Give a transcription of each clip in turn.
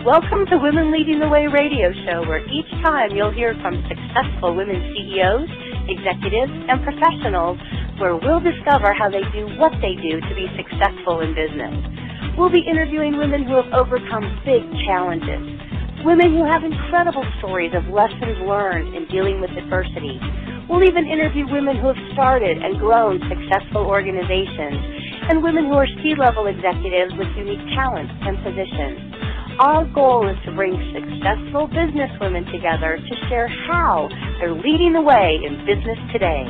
Welcome to Women Leading the Way radio show, where each time you'll hear from successful women CEOs, executives, and professionals, where we'll discover how they do what they do to be successful in business. We'll be interviewing women who have overcome big challenges, women who have incredible stories of lessons learned in dealing with adversity. We'll even interview women who have started and grown successful organizations, and women who are C-level executives with unique talents and positions. Our goal is to bring successful business women together to share how they're leading the way in business today.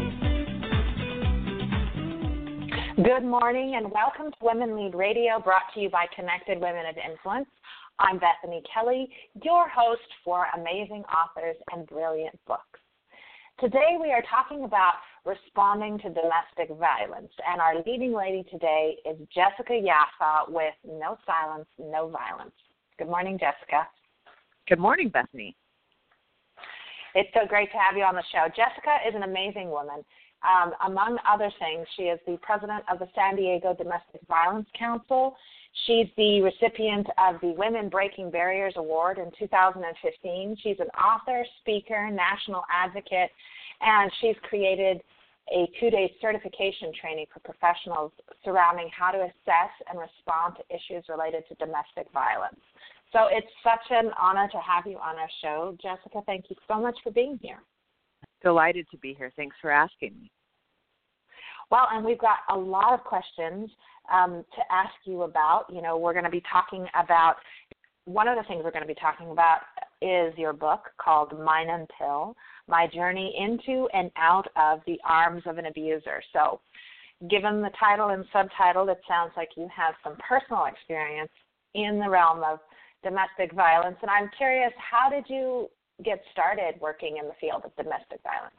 Good morning and welcome to Women Lead Radio, brought to you by Connected Women of Influence. I'm Bethany Kelly, your host for amazing authors and brilliant books. Today we are talking about responding to domestic violence, and our leading lady today is Jessica Yaffa with No Silence, No Violence. Good morning, Jessica. Good morning, Bethany. It's so great to have you on the show. Jessica is an amazing woman. Among other things, she is the president of the San Diego Domestic Violence Council. She's the recipient of the Women Breaking Barriers Award in 2015. She's an author, speaker, national advocate, and she's created a 2-day certification training for professionals surrounding how to assess and respond to issues related to domestic violence. So it's such an honor to have you on our show. Jessica, thank you so much for being here. Delighted to be here. Thanks for asking me. Well, and we've got a lot of questions to ask you about. You know, we're going to be talking about, one of the things we're going to be talking about is your book called Mine Until, My Journey Into and Out of the Arms of an Abuser. So given the title and subtitle, it sounds like you have some personal experience in the realm of domestic violence. And I'm curious, how did you get started working in the field of domestic violence?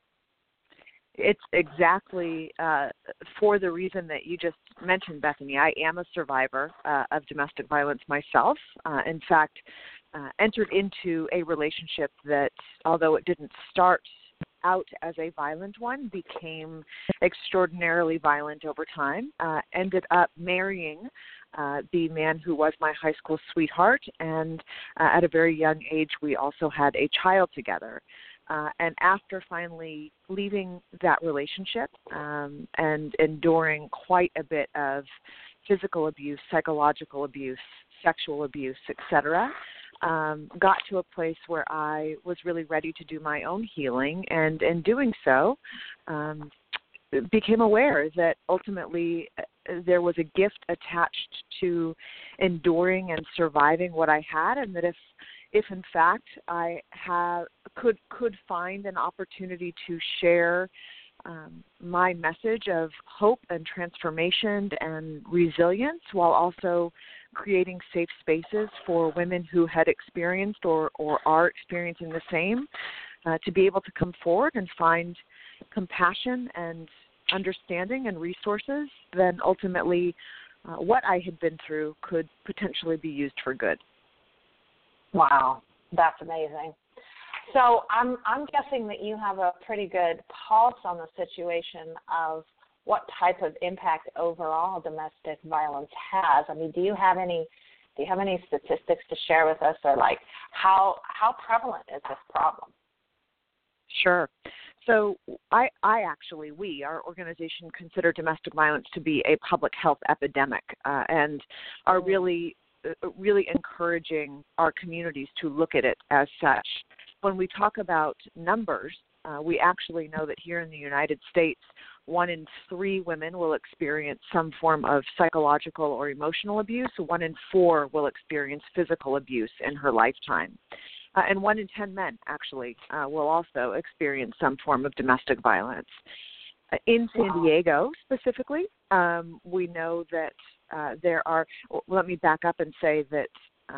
It's exactly for the reason that you just mentioned, Bethany. I am a survivor of domestic violence myself. In fact, entered into a relationship that, although it didn't start out as a violent one, became extraordinarily violent over time. Ended up marrying the man who was my high school sweetheart, and at a very young age, we also had a child together. And after finally leaving that relationship and enduring quite a bit of physical abuse, psychological abuse, sexual abuse, etc., got to a place where I was really ready to do my own healing, and in doing so, became aware that ultimately there was a gift attached to enduring and surviving what I had, and that if in fact I could find an opportunity to share my message of hope and transformation and resilience, while also creating safe spaces for women who had experienced or are experiencing the same, to be able to come forward and find compassion and understanding and resources, then ultimately what I had been through could potentially be used for good. Wow, that's amazing. So I'm guessing that you have a pretty good pulse on the situation of what type of impact overall domestic violence has. I mean, do you have any statistics to share with us, or like how prevalent is this problem? Sure. So we, our organization, consider domestic violence to be a public health epidemic, and are really encouraging our communities to look at it as such. When we talk about numbers, we actually know that here in the United States, 1 in 3 women will experience some form of psychological or emotional abuse. 1 in 4 will experience physical abuse in her lifetime. And 1 in 10 men, actually, will also experience some form of domestic violence. In San Diego, specifically, we know that there are, let me back up and say that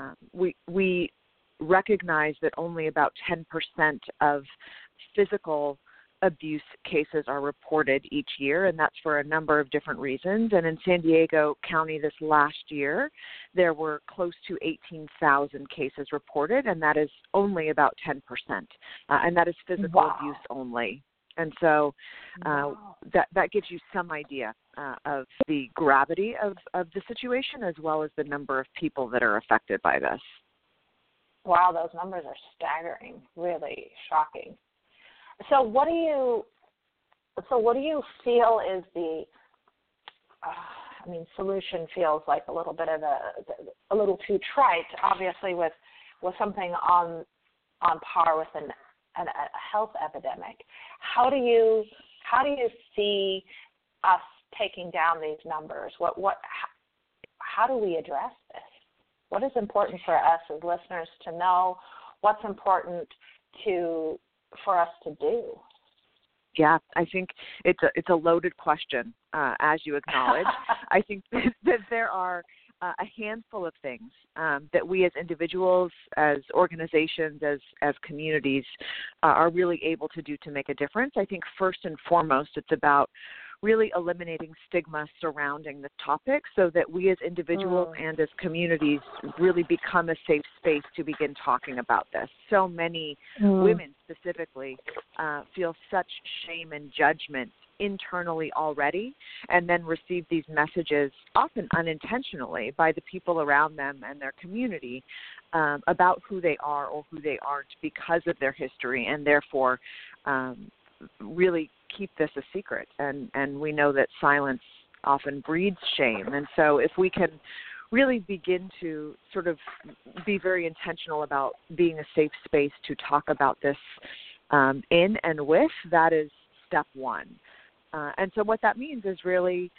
we recognize that only about 10% of physical abuse cases are reported each year, and that's for a number of different reasons. And in San Diego County this last year, there were close to 18,000 cases reported, and that is only about 10%, and that is physical abuse only. And so that gives you some idea of the gravity of the situation, as well as the number of people that are affected by this. Wow, those numbers are staggering, really shocking. So what do you feel is the solution feels like a little bit of a little too trite, obviously, with something on par with a health epidemic. How do you see us taking down these numbers? How do we address this? What is important for us as listeners to know? What's important for us to do? Yeah, I think it's a loaded question, as you acknowledge. I think that there are a handful of things that we as individuals, as organizations, as communities are really able to do to make a difference. I think first and foremost, it's about really eliminating stigma surrounding the topic so that we as individuals and as communities really become a safe space to begin talking about this. So many women specifically feel such shame and judgment internally already, and then receive these messages, often unintentionally, by the people around them and their community about who they are or who they aren't because of their history, and therefore really keep this a secret. And we know that silence often breeds shame. And so if we can really begin to sort of be very intentional about being a safe space to talk about this in and with, that is step one. And so what that means is really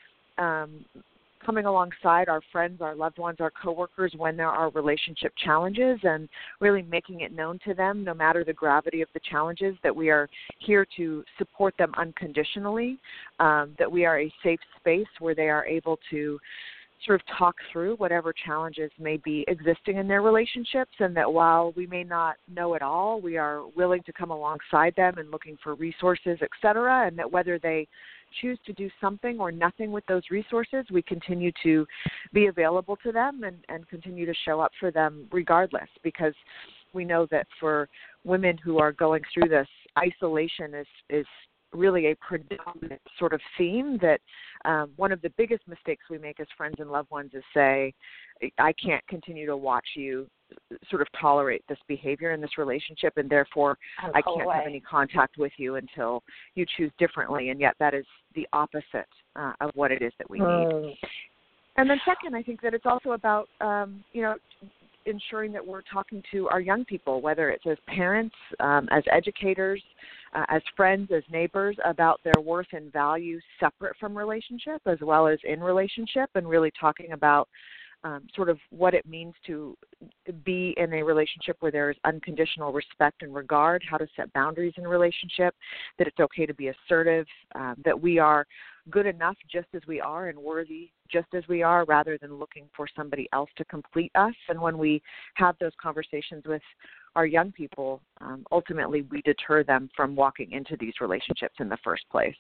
coming alongside our friends, our loved ones, our coworkers when there are relationship challenges, and really making it known to them, no matter the gravity of the challenges, that we are here to support them unconditionally, that we are a safe space where they are able to sort of talk through whatever challenges may be existing in their relationships, and that while we may not know it all, we are willing to come alongside them and looking for resources, et cetera, and that whether they choose to do something or nothing with those resources, we continue to be available to them and continue to show up for them regardless, because we know that for women who are going through this, isolation is really a predominant sort of theme. That one of the biggest mistakes we make as friends and loved ones is say, I can't continue to watch you sort of tolerate this behavior in this relationship, and therefore I can't have any contact with you until you choose differently. And yet that is the opposite of what it is that we need. And then second, I think that it's also about, ensuring that we're talking to our young people, whether it's as parents, as educators, as friends, as neighbors, about their worth and value separate from relationship as well as in relationship, and really talking about sort of what it means to be in a relationship where there is unconditional respect and regard, how to set boundaries in a relationship, that it's okay to be assertive, that we are good enough just as we are and worthy just as we are, rather than looking for somebody else to complete us. And when we have those conversations with our young people, ultimately we deter them from walking into these relationships in the first place.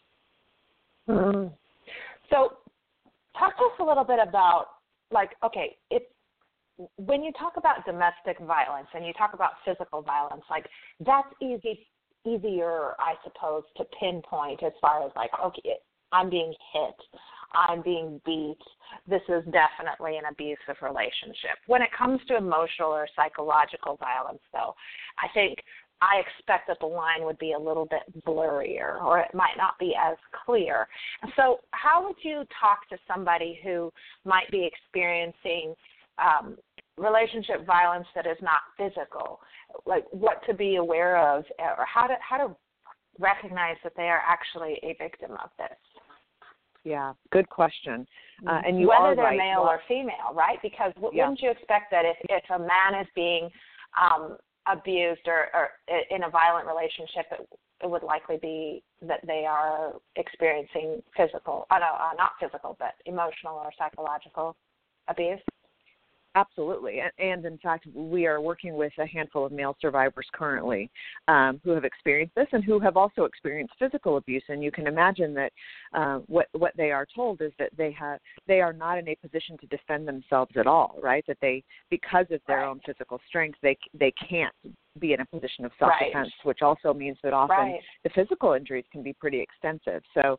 So talk to us a little bit about, when you talk about domestic violence and you talk about physical violence, that's easier, I suppose, to pinpoint as far as okay, I'm being hit, I'm being beat, this is definitely an abusive relationship. When it comes to emotional or psychological violence, though, I expect that the line would be a little bit blurrier, or it might not be as clear. So how would you talk to somebody who might be experiencing relationship violence that is not physical, what to be aware of, or how to recognize that they are actually a victim of this? Yeah, good question. And you whether are they're right. male or female, right? Because wouldn't you expect that if a man is being abused or in a violent relationship, it would likely be that they are experiencing not physical, but emotional or psychological abuse? Absolutely. And in fact, we are working with a handful of male survivors currently who have experienced this and who have also experienced physical abuse. And you can imagine that what they are told is that they are not in a position to defend themselves at all, right? That they, because of their own physical strength, they can't be in a position of self-defense, which also means that often the physical injuries can be pretty extensive. So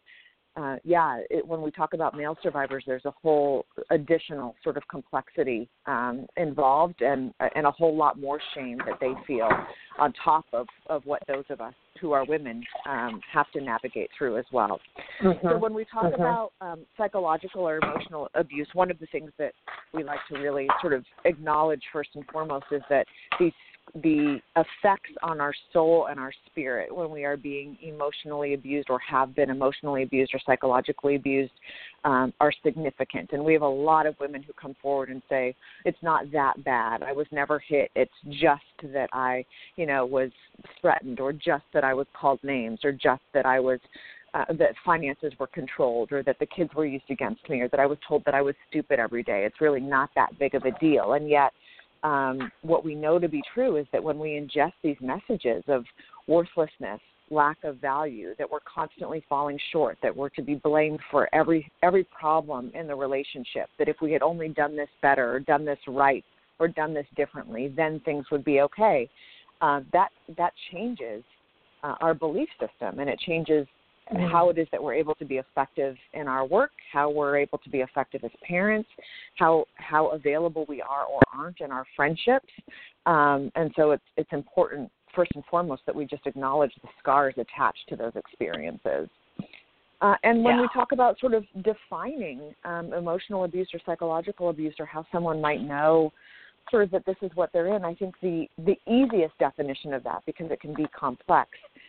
when we talk about male survivors, there's a whole additional sort of complexity involved and a whole lot more shame that they feel on top of what those of us who are women have to navigate through as well. Mm-hmm. So when we talk about psychological or emotional abuse, one of the things that we like to really sort of acknowledge first and foremost is that the effects on our soul and our spirit when we are being emotionally abused or have been emotionally abused or psychologically abused are significant. And we have a lot of women who come forward and say, it's not that bad. I was never hit. It's just that I, was threatened, or just that I was called names, or just that I was that finances were controlled, or that the kids were used against me, or that I was told that I was stupid every day. It's really not that big of a deal. And yet, what we know to be true is that when we ingest these messages of worthlessness, lack of value, that we're constantly falling short, that we're to be blamed for every problem in the relationship, that if we had only done this better or done this right or done this differently, then things would be okay, that changes our belief system, and it changes how it is that we're able to be effective in our work, how we're able to be effective as parents, how available we are or aren't in our friendships. And so it's important, first and foremost, that we just acknowledge the scars attached to those experiences. And when we talk about sort of defining emotional abuse or psychological abuse, or how someone might know sort of that this is what they're in, I think the easiest definition of that, because it can be complex,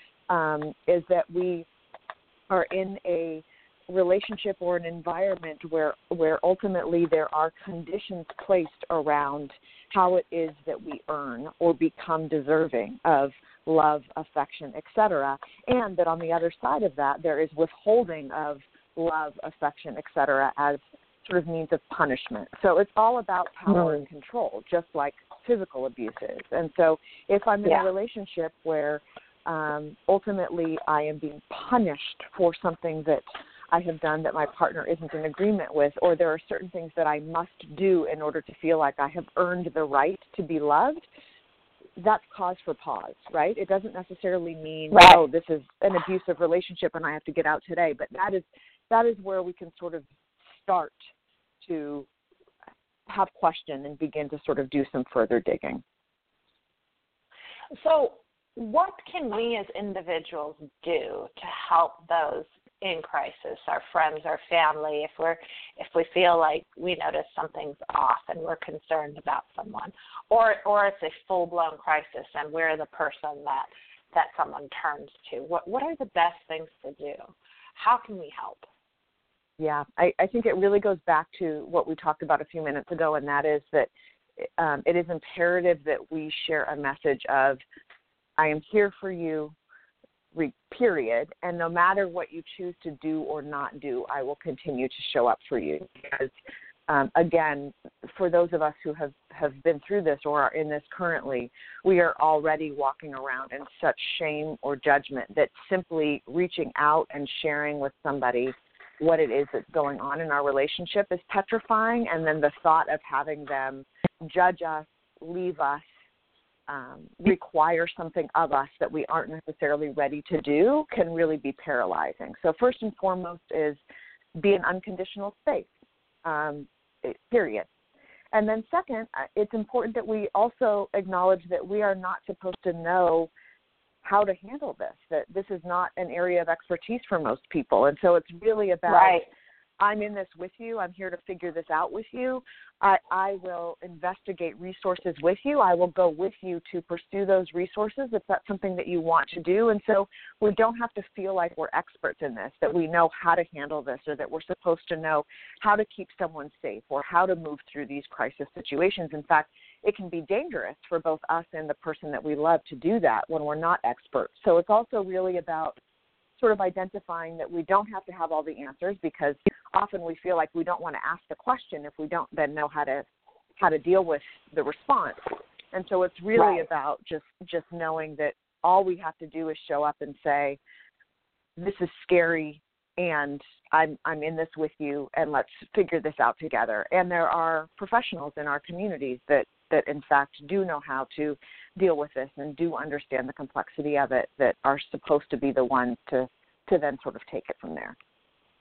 is that we are in a relationship or an environment where ultimately there are conditions placed around how it is that we earn or become deserving of love, affection, etc., and that on the other side of that there is withholding of love, affection, etc., as sort of means of punishment. So it's all about power and control, just like physical abuse is. And so if I'm in a relationship where ultimately I am being punished for something that I have done that my partner isn't in agreement with, or there are certain things that I must do in order to feel like I have earned the right to be loved, that's cause for pause, right? It doesn't necessarily mean, oh, this is an abusive relationship and I have to get out today, but that is where we can sort of start to have question and begin to sort of do some further digging. So what can we as individuals do to help those in crisis, our friends, our family, if we feel like we notice something's off and we're concerned about someone, or it's a full-blown crisis and we're the person that someone turns to? What are the best things to do? How can we help? Yeah, I think it really goes back to what we talked about a few minutes ago, and that is that it is imperative that we share a message of, I am here for you, period, and no matter what you choose to do or not do, I will continue to show up for you. Because, again, for those of us who have been through this or are in this currently, we are already walking around in such shame or judgment that simply reaching out and sharing with somebody what it is that's going on in our relationship is petrifying, and then the thought of having them judge us, leave us, require something of us that we aren't necessarily ready to do can really be paralyzing. So first and foremost is be an unconditional space, period. And then second, it's important that we also acknowledge that we are not supposed to know how to handle this, that this is not an area of expertise for most people. And so it's really about, I'm in this with you. I'm here to figure this out with you. I will investigate resources with you. I will go with you to pursue those resources if that's something that you want to do. And so we don't have to feel like we're experts in this, that we know how to handle this, or that we're supposed to know how to keep someone safe or how to move through these crisis situations. In fact, it can be dangerous for both us and the person that we love to do that when we're not experts. So it's also really about sort of identifying that we don't have to have all the answers, because often we feel like we don't want to ask the question if we don't then know how to deal with the response. And so it's really about just knowing that all we have to do is show up and say, this is scary and I'm in this with you, and let's figure this out together. And there are professionals in our communities that in fact do know how to deal with this and do understand the complexity of it, that are supposed to be the ones to then sort of take it from there.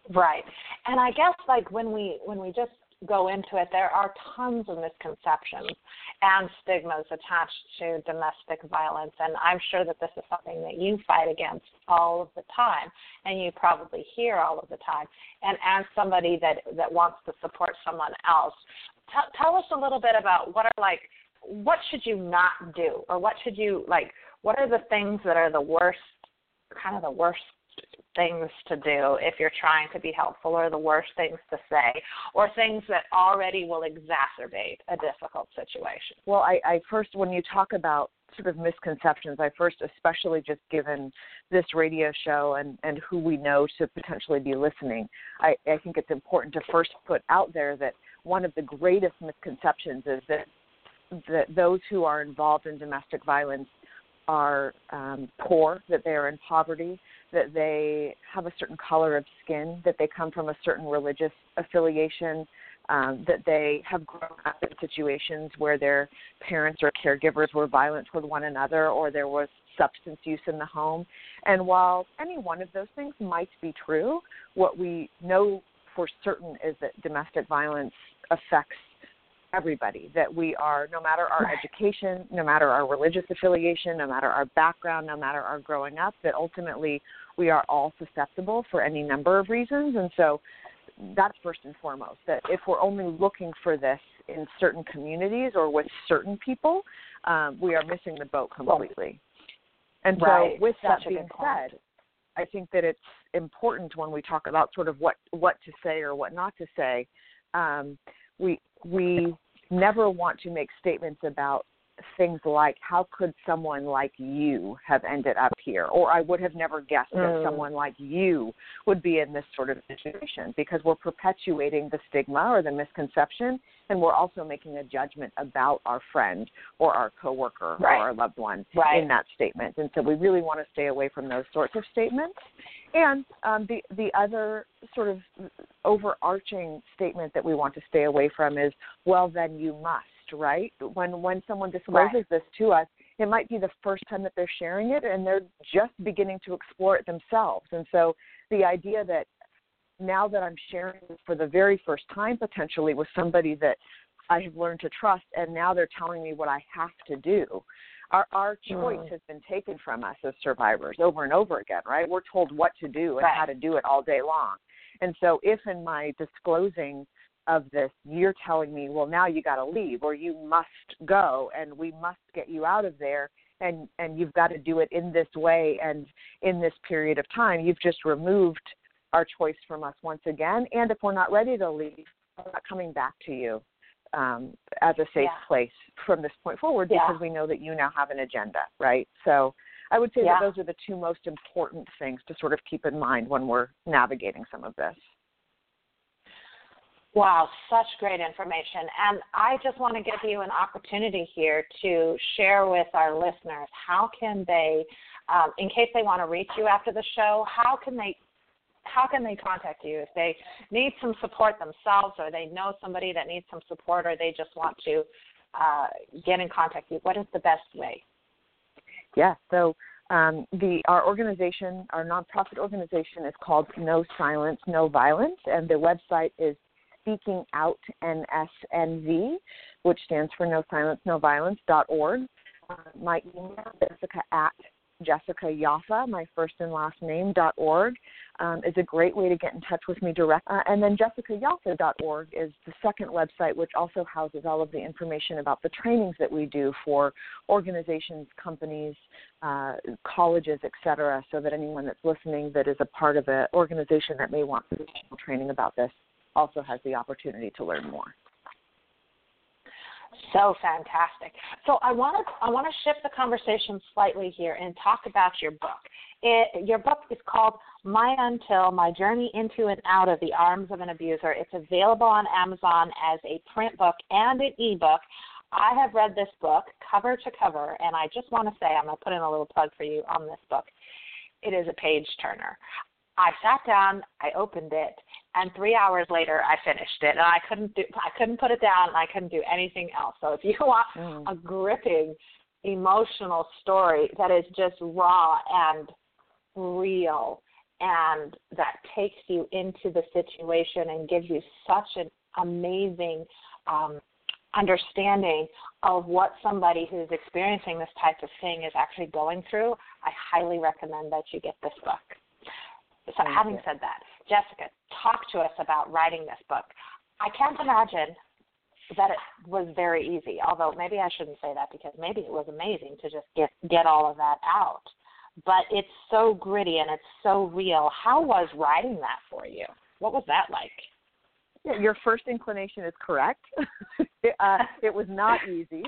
Right. And I guess like when we just go into it, there are tons of misconceptions and stigmas attached to domestic violence, and I'm sure that this is something that you fight against all of the time, and you probably hear all of the time. And as somebody that wants to support someone else, tell us a little bit about what should you not do, or what are the things that are the worst things to do if you're trying to be helpful, or the worst things to say, or things that already will exacerbate a difficult situation? Well, I first, when you talk about sort of misconceptions, I first, especially just given this radio show and who we know to potentially be listening, I think it's important to first put out there that one of the greatest misconceptions is that those who are involved in domestic violence are poor, that they are in poverty, that they have a certain color of skin, that they come from a certain religious affiliation, that they have grown up in situations where their parents or caregivers were violent toward one another, or there was substance use in the home. And while any one of those things might be true, what we know for certain is that domestic violence affects everybody, that we are, no matter our education, no matter our religious affiliation, no matter our background, no matter our growing up, that ultimately we are all susceptible for any number of reasons. And so that's first and foremost, that if we're only looking for this in certain communities or with certain people, we are missing the boat completely. And so with that being said, I think that it's important when we talk about sort of what to say or what not to say, we never want to make statements about things like, how could someone like you have ended up here? Or I would have never guessed that someone like you would be in this sort of situation, because we're perpetuating the stigma or the misconception, and we're also making a judgment about our friend or our coworker or our loved one in that statement. And so we really want to stay away from those sorts of statements. And the other sort of overarching statement that we want to stay away from is, well, then you must, right? When someone discloses this to us, it might be the first time that they're sharing it, and they're just beginning to explore it themselves. And so the idea that now that I'm sharing this for the very first time, potentially with somebody that I have learned to trust, and now they're telling me what I have to do, our choice has been taken from us as survivors over and over again, right? We're told what to do and how to do it all day long. And so if in my disclosing of this, you're telling me, well, now you got to leave, or you must go, and we must get you out of there, and you've got to do it in this way and in this period of time, you've just removed our choice from us once again. And if we're not ready to leave, we're not coming back to you as a safe place from this point forward, because we know that you now have an agenda, right? So I would say that those are the two most important things to sort of keep in mind when we're navigating some of this. Wow, such great information. And I just want to give you an opportunity here to share with our listeners, how can they, in case they want to reach you after the show, how can they contact you if they need some support themselves, or they know somebody that needs some support, or they just want to get in contact with you? What is the best way? Yeah, so our organization, our nonprofit organization, is called No Silence, No Violence, and the website is Speaking Out NSNV, which stands for No Silence, No Violence.org. My email, Jessica Yaffa, my first and last name, .org, is a great way to get in touch with me directly. And then jessicayaffa.org is the second website, which also houses all of the information about the trainings that we do for organizations, companies, colleges, et cetera, so that anyone that's listening that is a part of an organization that may want additional training about this also has the opportunity to learn more. So fantastic. So I want to shift the conversation slightly here and talk about your book. Your book is called Maya Until, My Journey Into and Out of the Arms of an Abuser. It's available on Amazon as a print book and an ebook. I have read this book cover to cover, and I just want to say, I'm going to put in a little plug for you on this book. It is a page turner. I sat down, I opened it, and 3 hours later I finished it, and I couldn't put it down, and I couldn't do anything else. So if you want a gripping, emotional story that is just raw and real and that takes you into the situation and gives you such an amazing understanding of what somebody who's experiencing this type of thing is actually going through, I highly recommend that you get this book. So having said that, Jessica, talk to us about writing this book. I can't imagine that it was very easy, although maybe I shouldn't say that because maybe it was amazing to just get all of that out. But it's so gritty and it's so real. How was writing that for you? What was that like? Yeah, your first inclination is correct. It was not easy.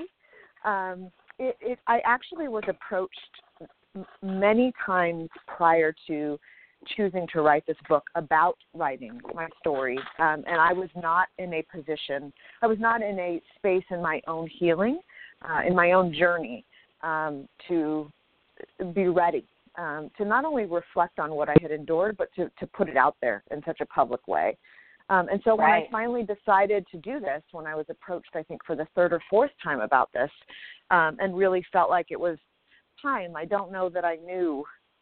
I actually was approached many times prior to choosing to write this book about writing my story, and I was not in a position, I was not in a space in my own healing, in my own journey, to be ready, to not only reflect on what I had endured, but to put it out there in such a public way. And so when I finally decided to do this, when I was approached, I think, for the third or fourth time about this, and really felt like it was time, I don't know that I knew,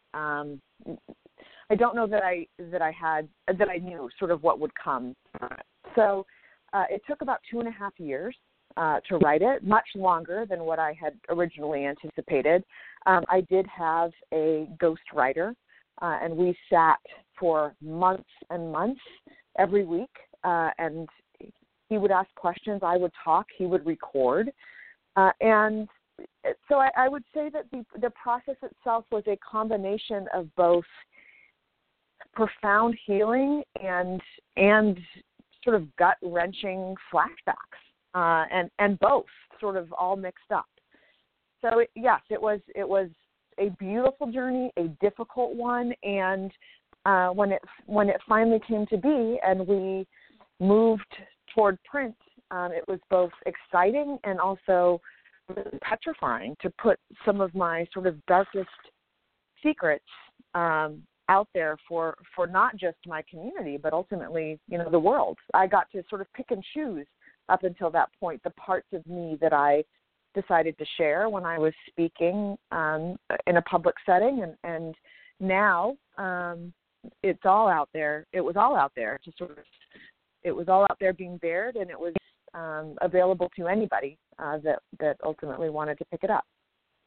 I don't know that I knew sort of what would come. So it took about 2.5 years to write it, much longer than what I had originally anticipated. I did have a ghostwriter, and we sat for months and months every week, and he would ask questions, I would talk, he would record. And so I would say that the process itself was a combination of both profound healing and sort of gut-wrenching flashbacks, and both sort of all mixed up. So yes, it was a beautiful journey, a difficult one, and when it finally came to be and we moved toward print, it was both exciting and also petrifying to put some of my sort of darkest secrets out there for not just my community, but ultimately, the world. I got to sort of pick and choose up until that point the parts of me that I decided to share when I was speaking in a public setting, and now it's all out there. It was all out there it was all out there being bared, and it was available to anybody that ultimately wanted to pick it up.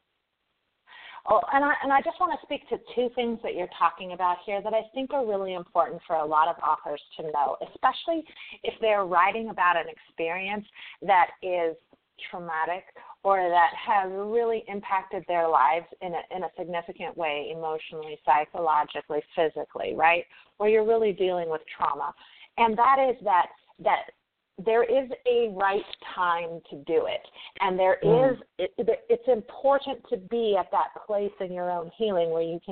Oh, and I just want to speak to two things that you're talking about here that I think are really important for a lot of authors to know, especially if they're writing about an experience that is traumatic or that has really impacted their lives in a significant way, emotionally, psychologically, physically, right? Where you're really dealing with trauma. And that is that there is a right time to do it. And it's important to be at that place in your own healing where you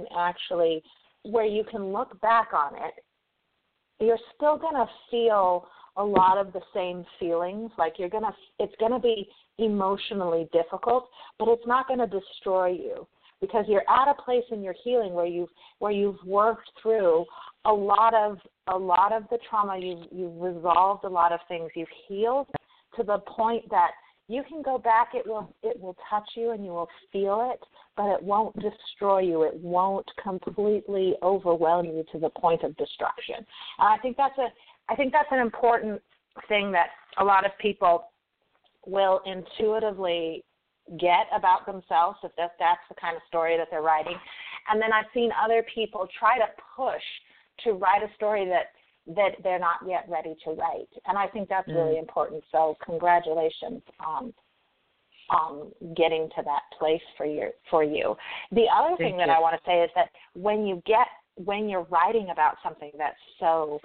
can look back on it. You're still going to feel a lot of the same feelings. Like it's going to be emotionally difficult, but it's not going to destroy you because you're at a place in your healing where you've worked through a lot of the trauma. You've resolved a lot of things. You've healed to the point that you can go back. It will touch you and you will feel it, but it won't destroy you. It won't completely overwhelm you to the point of destruction. And I think that's an important thing that a lot of people will intuitively get about themselves if that's the kind of story that they're writing. And then I've seen other people try to push to write a story that they're not yet ready to write. And I think that's really important. So congratulations on getting to that place for you. The other thing that I want to say is that when you're writing about something that's so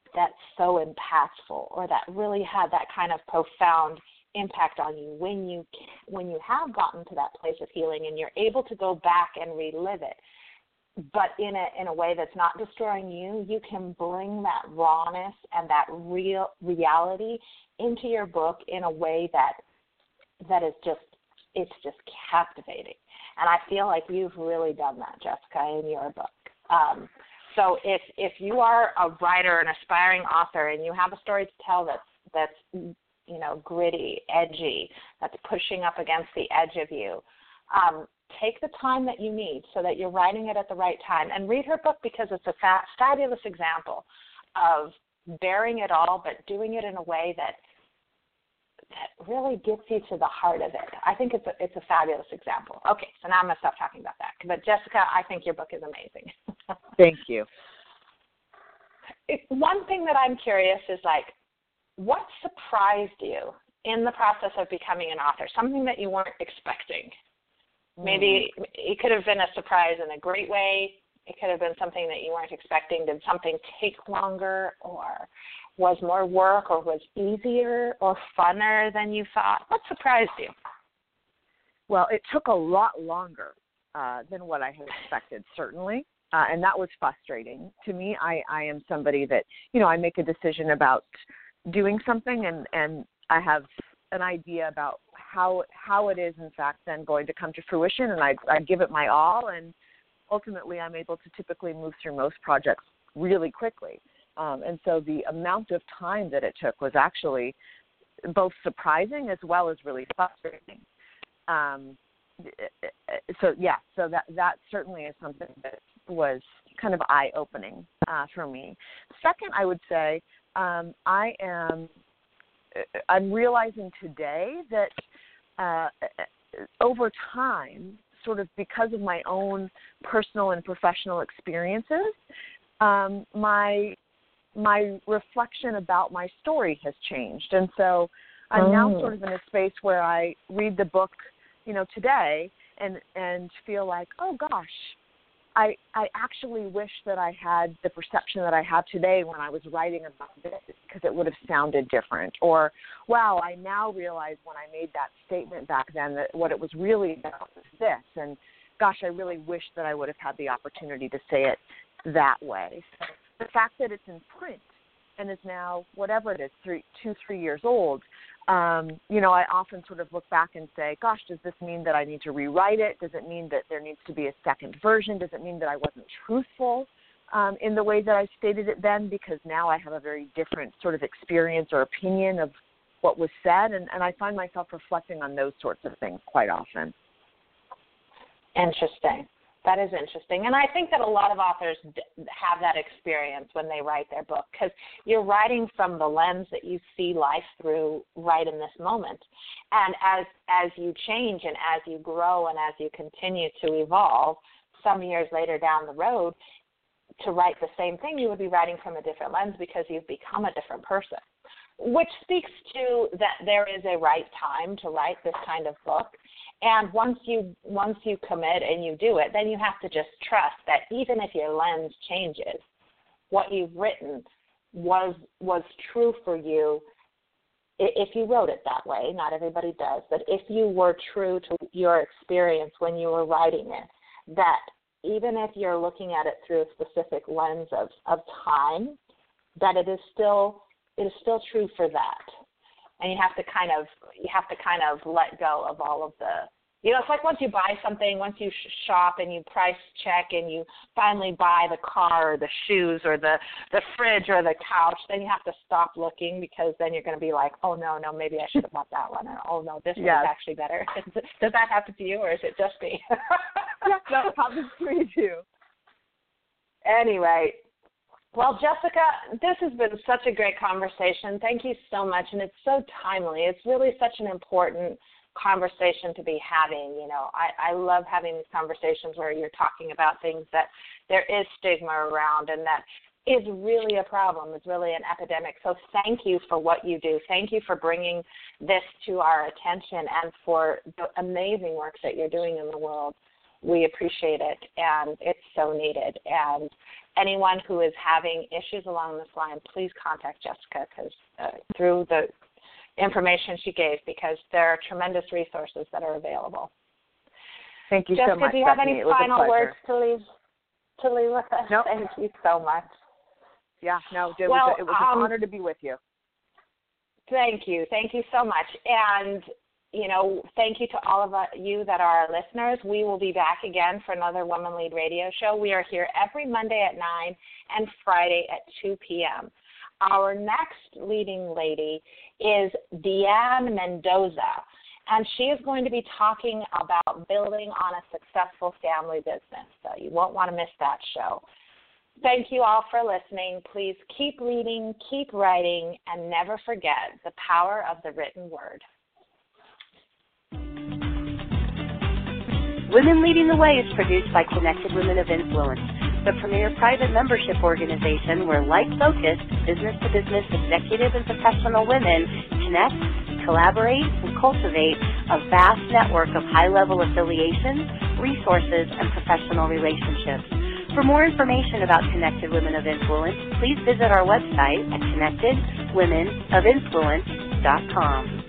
impactful or that really had that kind of profound impact on you, when you have gotten to that place of healing and you're able to go back and relive it, but in a way that's not destroying you, you can bring that rawness and that real reality into your book in a way that is just captivating. And I feel like you've really done that, Jessica, in your book. So if you are a writer, an aspiring author, and you have a story to tell that's gritty, edgy, that's pushing up against the edge of you, Take the time that you need so that you're writing it at the right time, and read her book because it's a fabulous example of bearing it all but doing it in a way that really gets you to the heart of it. I think it's a fabulous example. Okay, so now I'm going to stop talking about that. But Jessica, I think your book is amazing. Thank you. One thing that I'm curious is, like, what surprised you in the process of becoming an author? Something that you weren't expecting. Maybe it could have been a surprise in a great way. It could have been something that you weren't expecting. Did something take longer, or was more work, or was easier or funner than you thought? What surprised you? Well, it took a lot longer than what I had expected, certainly. And that was frustrating. To me, I am somebody that, I make a decision about doing something, and I have an idea about how it is, in fact, then going to come to fruition, and I give it my all, and ultimately I'm able to typically move through most projects really quickly. And so the amount of time that it took was actually both surprising as well as really frustrating. So that certainly is something that was kind of eye-opening for me. Second, I would say I'm realizing today that over time, sort of because of my own personal and professional experiences, my reflection about my story has changed. And so I'm now sort of in a space where I read the book, today and feel like, oh gosh, I actually wish that I had the perception that I have today when I was writing about this, because it would have sounded different. Or, wow, I now realize when I made that statement back then that what it was really about was this. And gosh, I really wish that I would have had the opportunity to say it that way. So the fact that it's in print and is now, whatever it is, 2-3 years old, I often sort of look back and say, gosh, does this mean that I need to rewrite it? Does it mean that there needs to be a second version? Does it mean that I wasn't truthful in the way that I stated it then? Because now I have a very different sort of experience or opinion of what was said, and I find myself reflecting on those sorts of things quite often. Interesting. That is interesting. And I think that a lot of authors have that experience when they write their book, because you're writing from the lens that you see life through right in this moment. And as you change and as you grow and as you continue to evolve, some years later down the road, to write the same thing, you would be writing from a different lens because you've become a different person, which speaks to that there is a right time to write this kind of book. And once you commit and you do it, then you have to just trust that even if your lens changes, what you've written was true for you if you wrote it that way. Not everybody does, but if you were true to your experience when you were writing it, that even if you're looking at it through a specific lens of time, that it is still true for that. And you have to kind of let go of all of the, it's like once you buy something, once you shop and you price check and you finally buy the car or the shoes or the fridge or the couch, then you have to stop looking, because then you're going to be like, oh no, maybe I should have bought that one. Or, oh no, this one's actually better. Does that happen to you, or is it just me? That happens to me too. Anyway. Well, Jessica, this has been such a great conversation. Thank you so much, and it's so timely. It's really such an important conversation to be having. I love having these conversations where you're talking about things that there is stigma around and that is really a problem. It's really an epidemic. So thank you for what you do. Thank you for bringing this to our attention and for the amazing work that you're doing in the world. We appreciate it, and it's so needed. And anyone who is having issues along this line, please contact Jessica through the information she gave, because there are tremendous resources that are available. Thank you Jessica, so much, do you have Bethany. any final words to leave with us? Nope. Thank you so much. Yeah, no, it was an honor to be with you. Thank you. Thank you so much. And thank you to all of you that are our listeners. We will be back again for another Woman Lead Radio show. We are here every Monday at 9 and Friday at 2 p.m. Our next leading lady is Deanne Mendoza, and she is going to be talking about building on a successful family business. So you won't want to miss that show. Thank you all for listening. Please keep reading, keep writing, and never forget the power of the written word. Women Leading the Way is produced by Connected Women of Influence, the premier private membership organization where like-focused, business-to-business executive and professional women connect, collaborate, and cultivate a vast network of high-level affiliations, resources, and professional relationships. For more information about Connected Women of Influence, please visit our website at connectedwomenofinfluence.com.